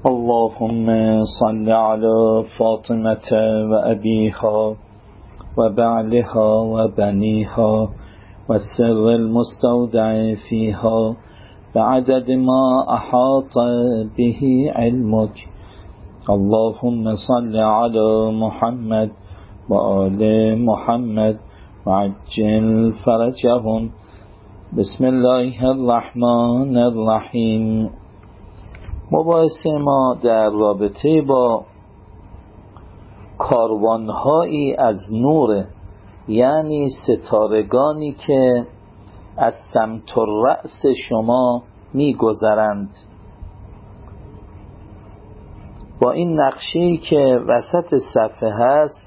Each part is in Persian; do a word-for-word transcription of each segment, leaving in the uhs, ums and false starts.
اللهم صل على فاطمة وأبيها وبعلها وبنيها والسر المستودع فيها بعدد ما أحاط به علمك. اللهم صل على محمد وآل محمد وعجل فرجهم. بسم الله الرحمن الرحیم. مباحثه ما در رابطه با کاروانهایی از نور، یعنی ستارگانی که از سمت الرأس شما می گذرند. با این نقشه‌ای که وسط صفحه هست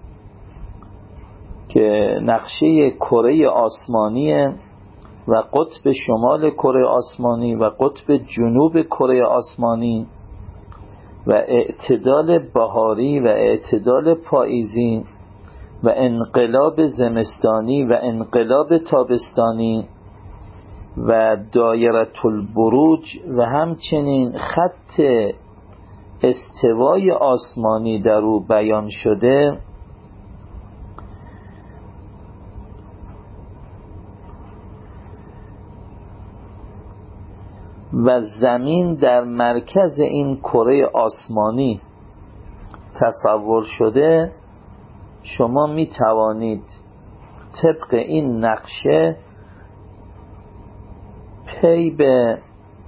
که نقشه کره آسمانیه و قطب شمال کره آسمانی و قطب جنوب کره آسمانی و اعتدال بهاری و اعتدال پاییزی و انقلاب زمستانی و انقلاب تابستانی و دایره البروج و همچنین خط استوای آسمانی در او بیان شده، و زمین در مرکز این کره آسمانی تصور شده، شما می توانید طبق این نقشه پی به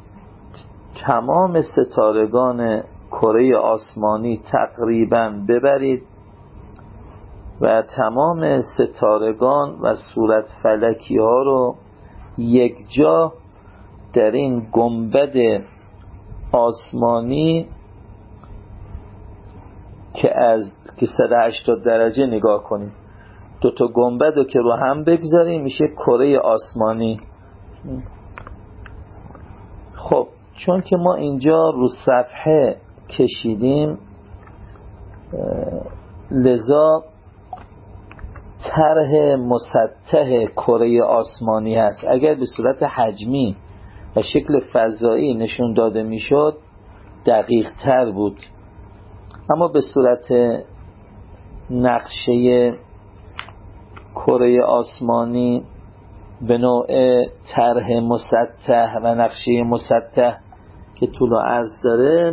تمام ستارگان کره آسمانی تقریبا ببرید و تمام ستارگان و صورت فلکی ها رو یک جا در این گنبد آسمانی که از که صد و هشتاد درجه نگاه کنیم، دو تا گنبد رو که رو هم بگذاریم میشه کره آسمانی. خب چون که ما اینجا رو صفحه کشیدیم، لذا طرح مسطح کره آسمانی هست. اگر به صورت حجمی و شکل فضایی نشون داده میشد دقیق تر بود، اما به صورت نقشه کره آسمانی به نوع طرح مسطح و نقشه مسطح که طول و عرض داره،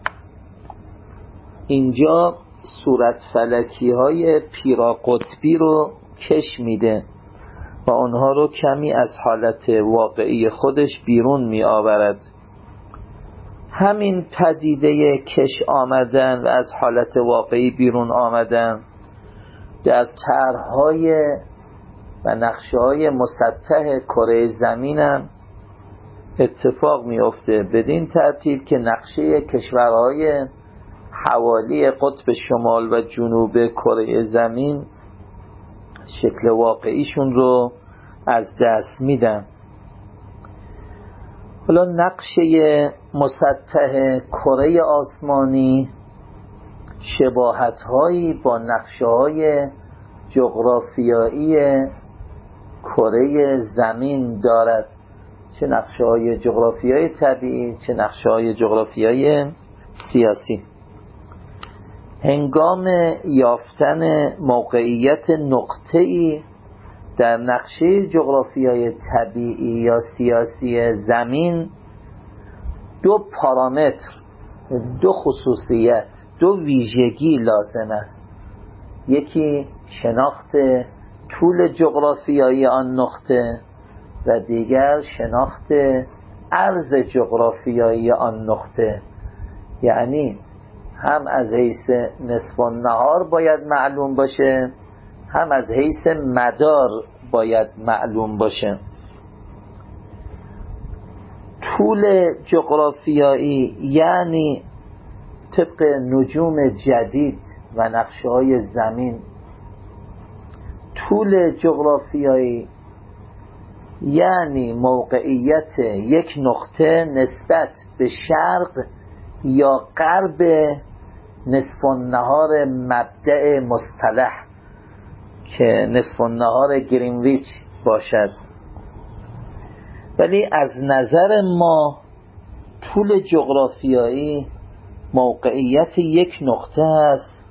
اینجا صورت فلکی های پیرا قطبی رو کش میده و آنها رو کمی از حالت واقعی خودش بیرون می آورد. همین پدیده کش آمدن و از حالت واقعی بیرون آمدن در طرح‌های و نقشه‌های مسطح کره زمین هم اتفاق می افته، بدین ترتیب که نقشه کشورهای حوالی قطب شمال و جنوب کره زمین شکل واقعیشون رو از دست میدن. حالا نقشه مسطح کره آسمانی شباهت‌هایی با نقشه‌های جغرافیایی کره زمین دارد، چه نقشه‌های جغرافیایی طبیعی چه نقشه‌های جغرافیایی سیاسی. هنگام یافتن موقعیت نقطه‌ای در نقشه جغرافیایی طبیعی یا سیاسی زمین، دو پارامتر، دو خصوصیت، دو ویژگی لازم است. یکی شناخت طول جغرافیایی آن نقطه و دیگر شناخت عرض جغرافیایی آن نقطه. یعنی هم از حیث نصف النهار باید معلوم باشه، هم از حیث مدار باید معلوم باشه. طول جغرافیایی یعنی طبق نجوم جدید و نقشه‌های زمین، طول جغرافیایی یعنی موقعیت یک نقطه نسبت به شرق یا غرب نصف النهار مبدأ مصطلح که نصف النهار گرینویچ باشد. ولی از نظر ما طول جغرافیایی موقعیت یک نقطه است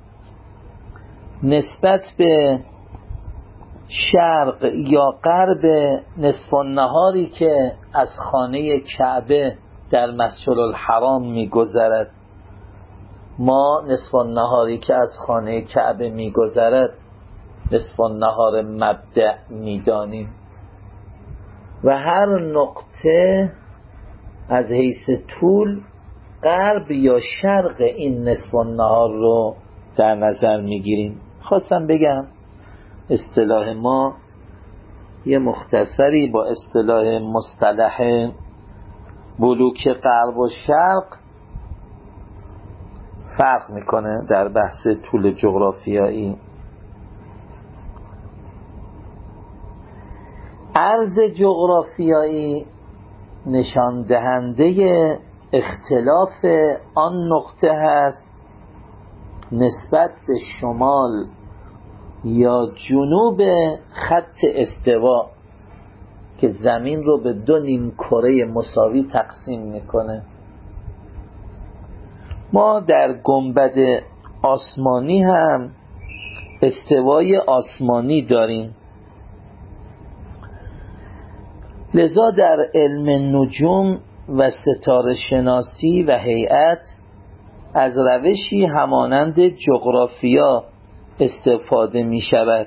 نسبت به شرق یا غرب نصف النهاری که از خانه کعبه در مسجد الحرام می‌گذرد. ما نصف النهاری که از خانه کعبه می‌گذرد نصف النهار مبدأ می‌دانیم و هر نقطه از حیث طول غرب یا شرق این نصف النهار رو در نظر می‌گیریم. خواستم بگم اصطلاح ما یه مختصری با اصطلاح مصطلح بلوک غرب و شرق فرق میکنه در بحث طول جغرافیایی. عرض جغرافیایی نشان دهنده اختلاف آن نقطه هست نسبت به شمال یا جنوب خط استوا که زمین رو به دو نیم کره مساوی تقسیم میکنه. ما در گنبد آسمانی هم استوای آسمانی داریم، لذا در علم نجوم و ستاره شناسی و هیئت از روشی همانند جغرافیا استفاده می شود،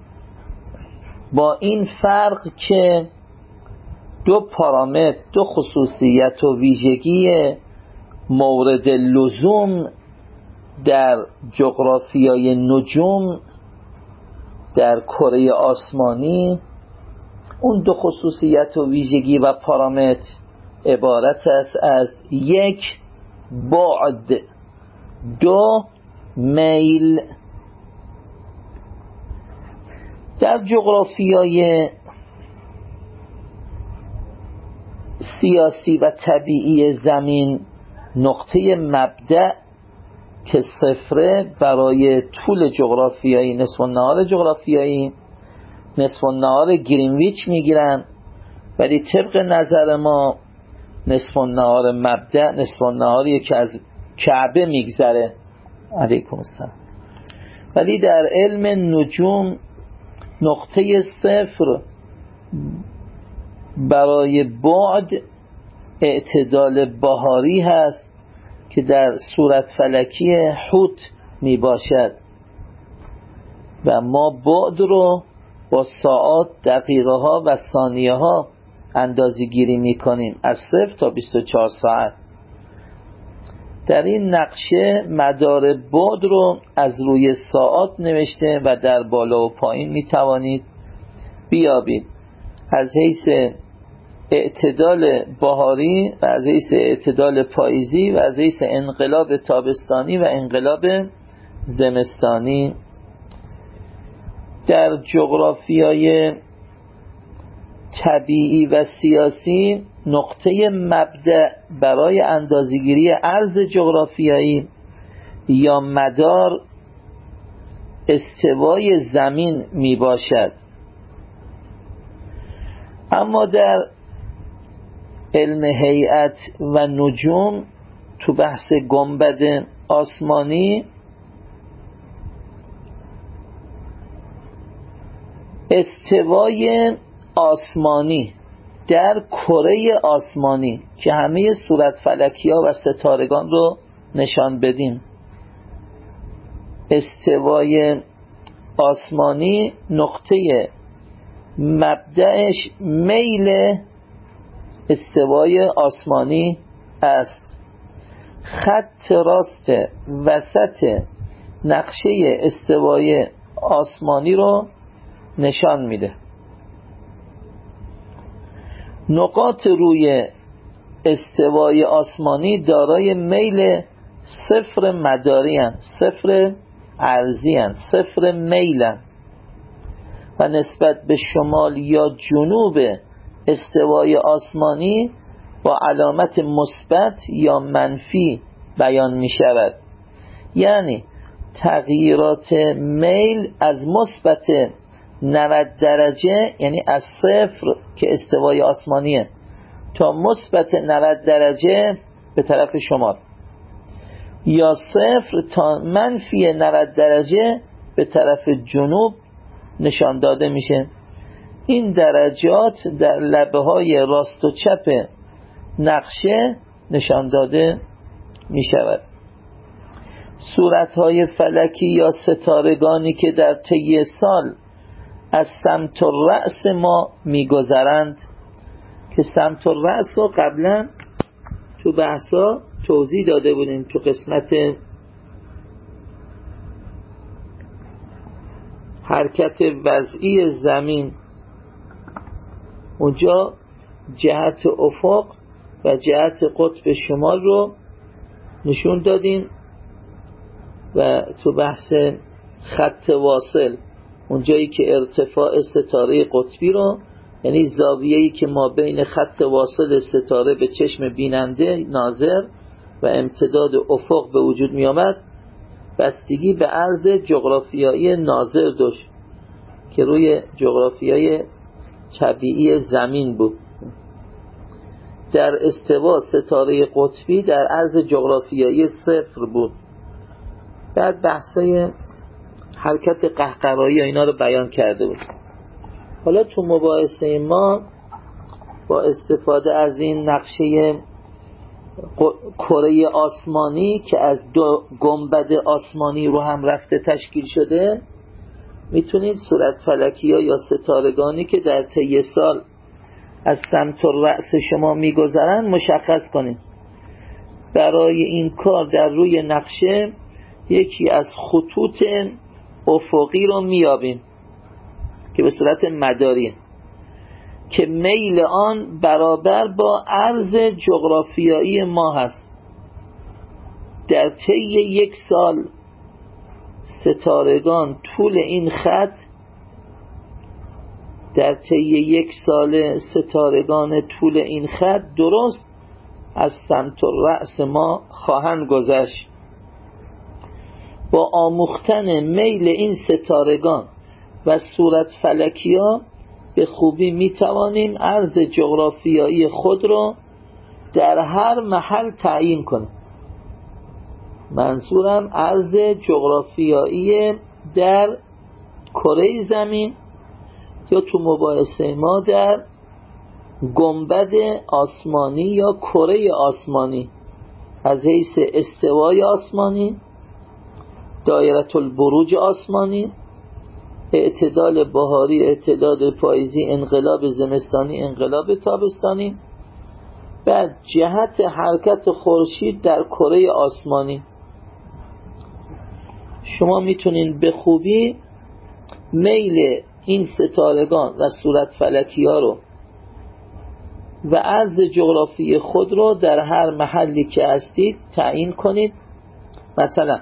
با این فرق که دو پارامتر، دو خصوصیت و ویژگی مورد لزوم در جغرافیای نجوم در کره آسمانی، اون دو خصوصیت و ویژگی و پارامتر عبارت است از یک بعد، دو میل. در جغرافیای سیاسی و طبیعی زمین نقطه مبدأ که صفره برای طول جغرافیایی نصف النهار جغرافیایی نصف النهار گرینویچ میگیرن، ولی طبق نظر ما نصف النهار مبدأ نصف النهاریه که از کعبه میگذره. علیکم السلام. ولی در علم نجوم نقطه صفر برای بعد اعتدال بهاری هست که در صورت فلکی حوت می باشد و ما بعد رو با ساعات، دقیقه ها و ثانیه ها اندازه گیری می کنیم از صفر تا بیست و چهار ساعت. در این نقشه مدار بعد رو از روی ساعات نوشته و در بالا و پایین می توانید بیابید. از حیث اعتدال بهاری و از حیث اعتدال پاییزی و از حیث انقلاب تابستانی و انقلاب زمستانی. در جغرافیای طبیعی و سیاسی نقطه مبدأ برای اندازه‌گیری عرض جغرافیایی یا مدار استوای زمین می باشد. اما در علم هیئت و نجوم تو بحث گنبد آسمانی استوای آسمانی در کره آسمانی که همه صورت فلکی ها و ستارگان رو نشان بدیم، استوای آسمانی نقطه مبدأش میل استوای آسمانی است. خط راست وسط نقشه استوای آسمانی رو نشان میده. نقاط روی استوای آسمانی دارای میل صفر مداری هستند، صفر عرضی هستند، صفر میل هستند و نسبت به شمال یا جنوب استوای آسمانی با علامت مثبت یا منفی بیان می شود. یعنی تغییرات میل از مثبت نود درجه، یعنی از صفر که استوای آسمانیه تا مثبت نود درجه به طرف شمال، یا صفر تا منفی نود درجه به طرف جنوب نشان داده میشه. این درجات در لبه های راست و چپ نقشه نشان داده میشود. صورت های فلکی یا ستارگانی که در طی سال از سمت الرأس ما میگذرند، که سمت الرأس رو قبلا تو بحثا توضیح داده بودیم تو قسمت حرکت وضعی زمین. اونجا جهت افق و جهت قطب شمال رو نشون دادیم و تو بحث خط واصل اونجایی که ارتفاع ستاره قطبی رو، یعنی زاویه‌ای که ما بین خط واصل ستاره به چشم بیننده ناظر و امتداد افق به وجود می آمد، بستگی به عرض جغرافیایی ناظر داشت که روی جغرافیای طبیعی زمین بود. در استوا ستاره قطبی در عرض جغرافیایی صفر بود. بعد بحثای حرکت قهقرایی و اینا رو بیان کرده بود. حالا تو مباحثه ما با استفاده از این نقشه کره آسمانی که از دو گنبد آسمانی رو هم رفته تشکیل شده، میتونید صورت فلکی ها یا ستارگانی که در طی سال از سمت الرأس شما میگذرن مشخص کنید. برای این کار در روی نقشه یکی از خطوط افقی رو میابیم که به صورت مداری که میل آن برابر با عرض جغرافیایی ما هست. در طی یک سال ستارگان طول این خط در طی یک سال ستارگان طول این خط درست از سمت الرأس ما خواهند گذشت. با آموختن میل این ستارگان و صورت فلکی ها به خوبی می توانیم عرض جغرافیایی خود را در هر محل تعیین کنیم. منظورم عرض جغرافیایی در کره زمین یا تو مباحثه ما در گنبد آسمانی یا کره آسمانی، از حیث استوای آسمانی، دایره البروج آسمانی، اعتدال بهاری، اعتدال پاییزی، انقلاب زمستانی، انقلاب تابستانی، بعد جهت حرکت خورشید در کره آسمانی. شما میتونین به خوبی میل این ستارگان و صورت فلکی ها رو و عرض جغرافی خود رو در هر محلی که هستید تعیین کنید. مثلا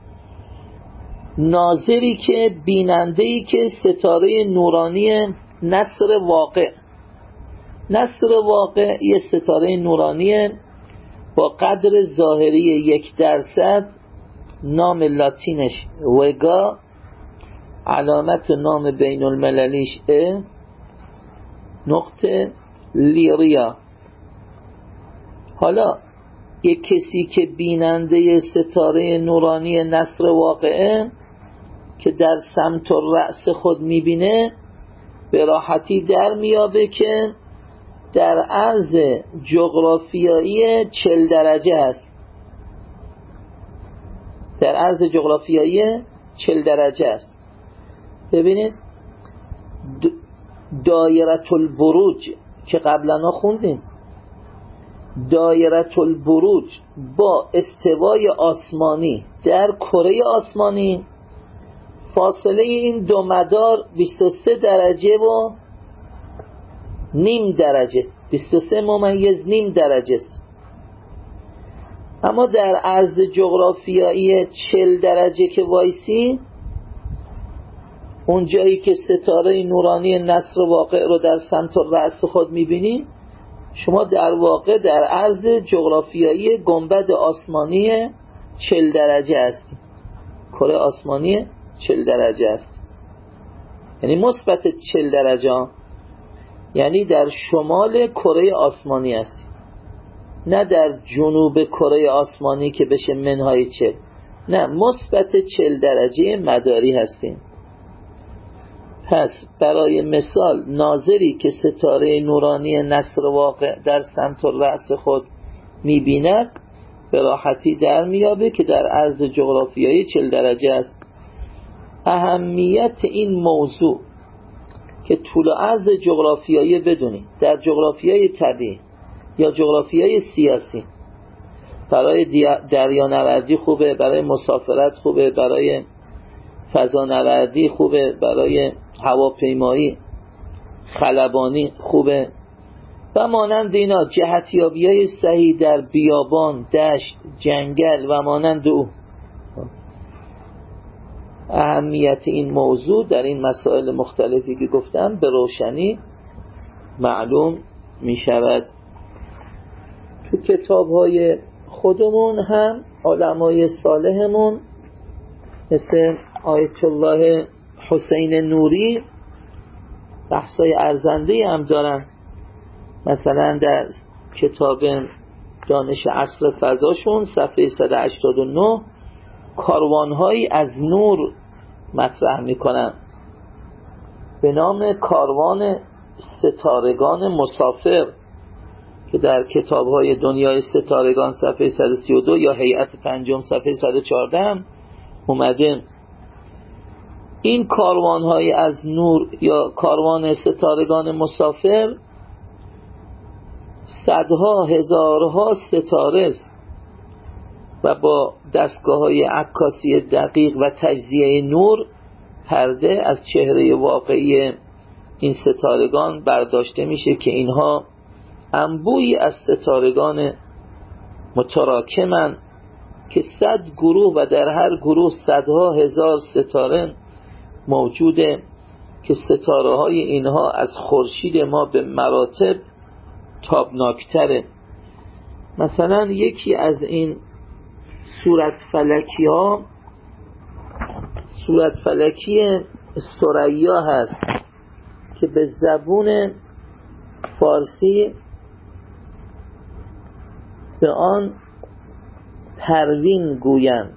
ناظری که بیننده‌ای که ستاره نورانی نصر واقع، نصر واقع یه ستاره نورانی با قدر ظاهری یک درصد، نام لاتینش وگا، علامت نام بین المللیش ا نقطه لیریا. حالا یک کسی که بیننده ستاره نورانی نصر واقعه که در سمت الرأس خود میبینه به راحتی در میابه که در عرض جغرافیایی چهل درجه است. در عرض جغرافیایی چهل درجه است. ببینید دایره البروج که قبلا خوندیم، دایره البروج با استوای آسمانی در کره آسمانی فاصله این دو مدار بیست و سه درجه و نیم درجه، بیست و سه ممیز نیم درجه است. اما در عرض جغرافیایی چهل درجه که وایسی، اون جایی که ستاره نورانی نصر واقع رو در سمت الرأس خود میبینی، شما در واقع در عرض جغرافیایی گنبد آسمانی چهل درجه هستی. کره آسمانی چهل درجه است، یعنی مثبت چهل درجه، یعنی در شمال کره آسمانی هستی. نه در جنوب کره آسمانی که بشه منهای چل، نه مثبت چل درجه مداری هستیم. پس برای مثال ناظری که ستاره نورانی نصر واقع در سمت رأس خود می‌بیند به راحتی در میابه که در عرض جغرافیایی چل درجه است. اهمیت این موضوع که طول عرض جغرافیایی بدونید در جغرافیای طبیعی یا جغرافیای سیاسی برای دریانوردی خوبه، برای مسافرت خوبه، برای فضانوردی خوبه، برای هواپیمایی خلبانی خوبه و مانند اینا، جهتیابی‌های صحیح در بیابان، دشت، جنگل و مانند او. اهمیت این موضوع در این مسائل مختلفی که گفتم به روشنی معلوم می شود. تو کتاب‌های خودمون هم علمای صالحمون مثل آیت الله حسین نوری بحثای ارزنده هم دارن. مثلا در کتاب دانش عصر فضاشون صفحه صد و هشتاد و نه کاروانهایی از نور مطرح میکنن به نام کاروان ستارگان مسافر که در کتاب‌های دنیای ستارگان صفحه صد و سی و دو یا هیئت پنجم صفحه صد و چهارده هم اومده. این کاروان‌های از نور یا کاروان ستارگان مسافر صدها هزارها ستاره است و با دستگاه‌های عکاسی دقیق و تجزیه نور پرده از چهره واقعی این ستارگان برداشته میشه که اینها انبوهی از ستارگان متراکمن که صد گروه و در هر گروه صدها هزار ستاره موجوده که ستاره های اینها از خورشید ما به مراتب تابناکتره. مثلا یکی از این صورت فلکی ها صورت فلکی ثریا هست که به زبون فارسی به آن پروین گویند.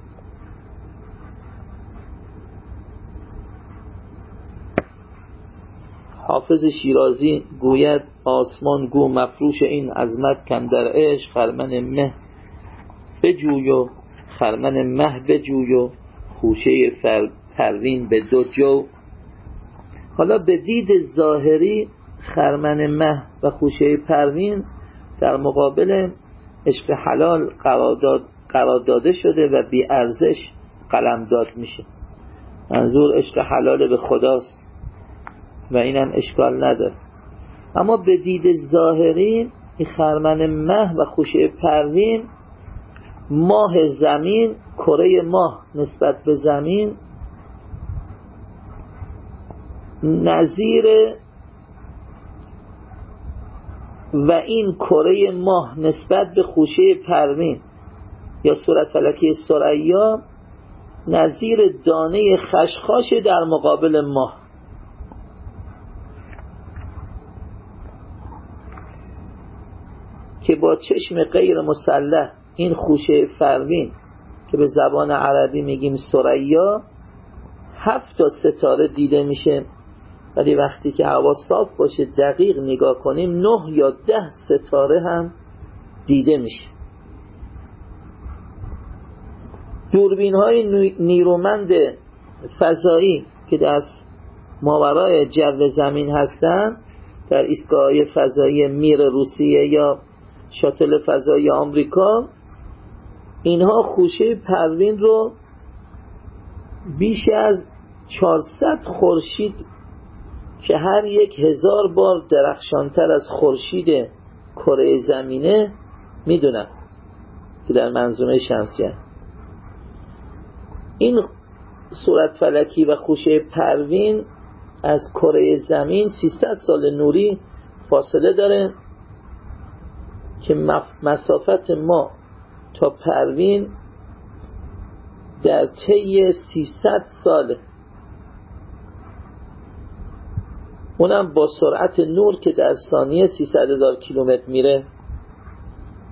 حافظ شیرازی گوید آسمان گو مفروش این عظمت کندر عشق، خرمن مه بجوی و خرمن مه بجوی و خوشه پروین به دو جو. حالا به دید ظاهری خرمن مه و خوشه پروین در مقابل عشق حلال قرارداد قرار داده شده و بی ارزش قلمداد میشه. منظور عشق حلال به خداست و اینم اشکال نداره. اما به دید ظاهری این خرمن مه و خوشه پروین ماه زمین، کره ماه نسبت به زمین نظیر و این کره ماه نسبت به خوشه پروین یا صورت فلکی ثریا نظیر دانه خشخاش در مقابل ماه. که با چشم غیر مسلح این خوشه پروین که به زبان عربی میگیم ثریا هفت تا ستاره دیده میشه، ولی وقتی که هوا صاف باشه دقیق نگاه کنیم نه یا ده ستاره هم دیده میشه. دوربین های نیرومند فضایی که در ماورای جو زمین هستن در ایستگاه فضایی میر روسیه یا شاتل فضایی آمریکا، اینها خوشه پروین رو بیش از چهارصد خورشید که هر یک هزار بار درخشانتر از خورشید کره زمینه میدونن که در منظومه شمسی این صورت فلکی و خوشه پروین از کره زمین سیصد سال نوری فاصله داره که مسافت ما تا پروین در طی سیصد ساله، اونم با سرعت نور که در ثانیه سیصد هزار کیلومتر میره.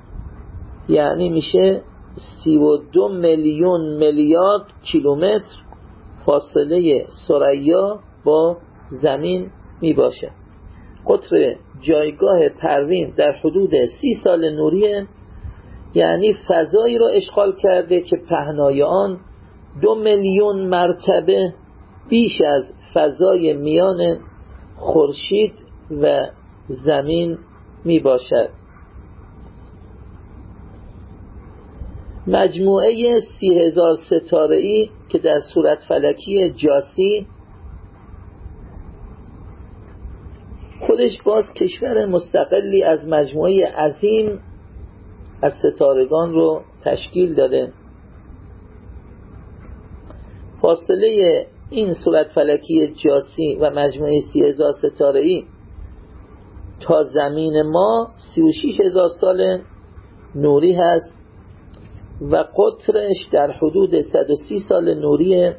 یعنی میشه سی و دو میلیون میلیارد کیلومتر فاصله ثریا با زمین می باشه. قطر جایگاه پروین در حدود سی سال نوریه، یعنی فضایی را اشغال کرده که پهنای آن دو میلیون مرتبه بیش از فضای میان خورشید و زمین می باشد. مجموعه سی هزار ستاره‌ای که در صورت فلکی جاسی خودش باز کشور مستقلی از مجموعه عظیم از ستارگان رو تشکیل داده. فاصله این صورت فلکی جاسی و مجموعه سی هزار ستاره‌ای تا زمین ما سی و شش هزار سال نوری هست و قطرش در حدود صد و سی سال نوریه.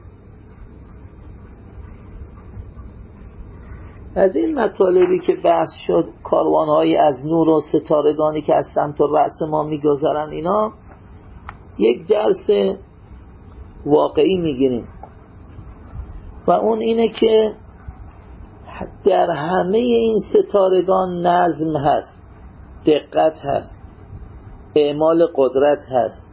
از این مطالبی که بحث شد، کاروان‌های از نور و ستارگانی که از سمت و رأس ما می‌گذرن، اینا یک درس واقعی می‌گیریم و اون اینه که در همه این ستارگان نظم هست، دقت هست، اعمال قدرت هست،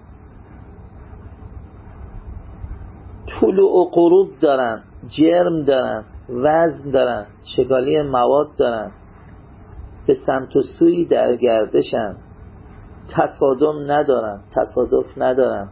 طلوع و غروب دارن، جرم دارن، وزن دارن، شگالی مواد دارن، به سمت و سوی در گردشن، تصادم ندارن، تصادف ندارن.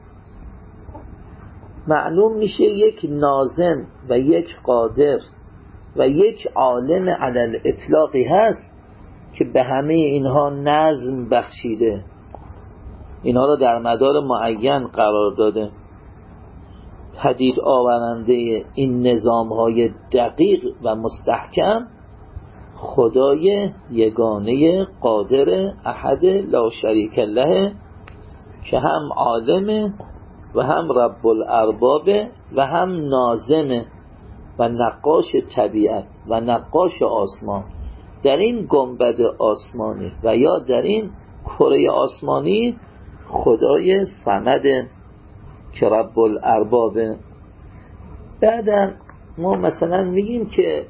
معلوم میشه یک ناظم و یک قادر و یک عالم علی الاطلاقی هست که به همه اینها نظم بخشیده، اینها را در مدار معین قرار داده. پدید آورنده این نظام‌های دقیق و مستحکم خدای یگانه قادر احد لا شریک له که هم عالم و هم رب الارباب و هم ناظم و نقاش طبیعت و نقاش آسمان. در این گنبد آسمانی و یا در این کره آسمانی خدای صمد که رب الاربابه. بعدا ما مثلا میگیم که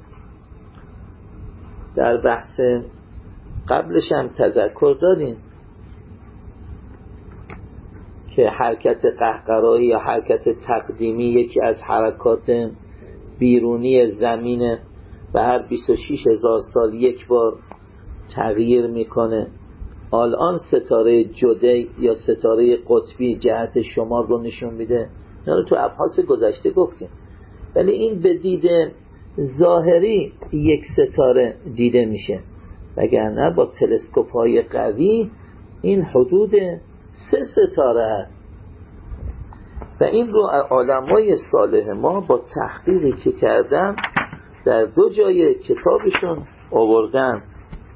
در بحث قبلش هم تذکر دادیم که حرکت قهقرایی یا حرکت تقدیمی یکی از حرکات بیرونی زمینه و هر بیست و شش هزار سال یک بار تغییر میکنه. الان ستاره جدی یا ستاره قطبی جهت شمال رو نشون میده، نه تو ابحاث گذشته گفتیم، ولی این به دید ظاهری یک ستاره دیده میشه، وگرنه با تلسکوپ های قوی این حدود سه ستاره هست. و این رو علمای صالح ما با تحقیقی که کردن در دو جای کتابشون آوردن.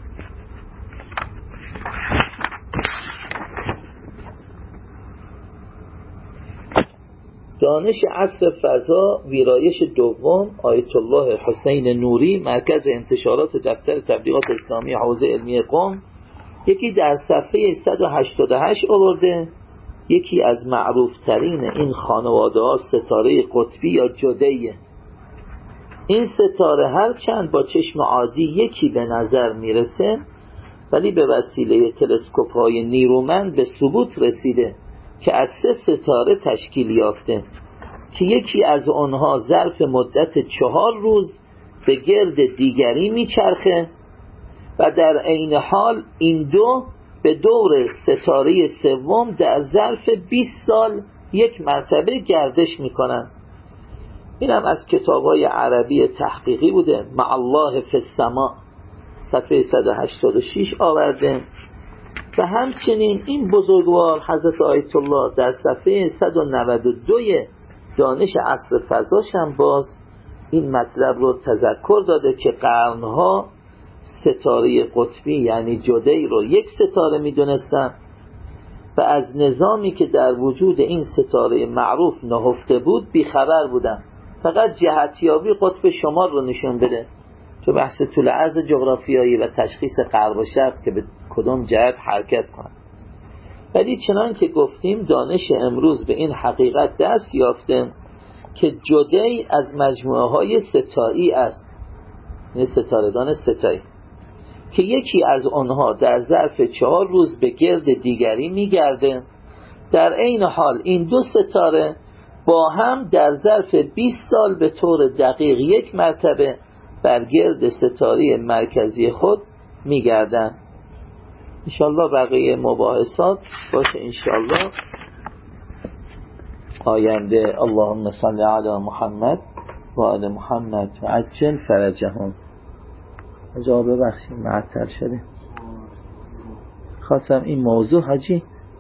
دانش عصر فضا ویرایش دوم، آیت الله حسین نوری، مرکز انتشارات دفتر تبلیغات اسلامی حوزه علمی قم، یکی در صفحه صد و هشتاد و هشت آورده. یکی از معروف ترین این خانواده ها ستاره قطبی یا جدیه. این ستاره هر چند با چشم عادی یکی به نظر میرسه، ولی به وسیله تلسکوپ های نیرومند به ثبوت رسیده که از سه ستاره تشکیل یافته که یکی از آنها ظرف مدت چهار روز به گرد دیگری میچرخه و در عین حال این دو به دور ستاره سوم در ظرف بیست سال یک مرتبه گردش میکنن. اینم از کتاب‌های عربی تحقیقی بوده. مع الله فی السما صفحه صد و هشتاد و شش آورده. و همچنین این بزرگوار حضرت آیت الله در صفحه صد و نود و دو دانش عصر فضاش هم باز این مطلب رو تذکر داده که قرنها ستاره قطبی یعنی جدی رو یک ستاره می دونستن و از نظامی که در وجود این ستاره معروف نهفته بود بیخبر بودن. فقط جهتیابی قطب شمال رو نشون بده تو بحث طول عرض جغرافیایی و تشخیص غرب و شرق که به کدام جهت حرکت کنن. ولی چنان که گفتیم دانش امروز به این حقیقت دست یافته که جدای از مجموعه های ستایی است، این ستارگان ستایی که یکی از آنها در ظرف چهار روز به گرد دیگری میگرده، در عین حال این دو ستاره با هم در ظرف بیست سال به طور دقیق یک مرتبه بر گرد ستاره مرکزی خود میگردن. انشاءالله بقیه مباحثات باشه انشاءالله آینده. اللهم صل علی محمد و آل محمد و عجل فرجهم. اجازه ببخشید معطل شده، خواستم این موضوع حاجی